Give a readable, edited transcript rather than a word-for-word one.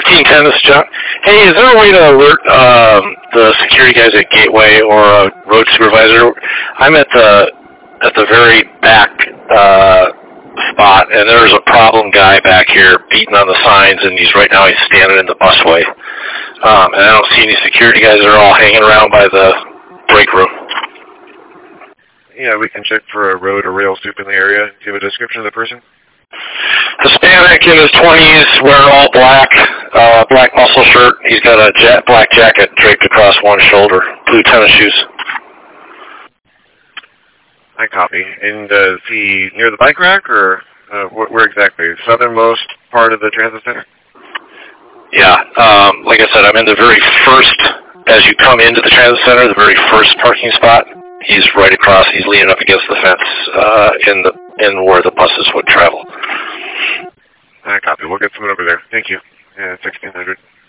1610, this is John. Hey, is there a way to alert the security guys at Gateway or a road supervisor? I'm at the very back spot, and there's a problem guy back here beating on the signs, and he's standing in the busway. And I don't see any security guys. They're all hanging around by the break room. Yeah, we can check for a road or rail soup in the area. Do you have a description of the person? Hispanic in his 20s, wearing all black, black muscle shirt. He's got a black jacket draped across one shoulder, blue tennis shoes. I copy. And is he near the bike rack, or where exactly? Southernmost part of the transit center? Yeah, like I said, I'm in the very first, as you come into the transit center, the very first parking spot. He's right across, he's leaning up against the fence in where the buses would travel. I copy. We'll get someone over there. Thank you. Yeah, 1600.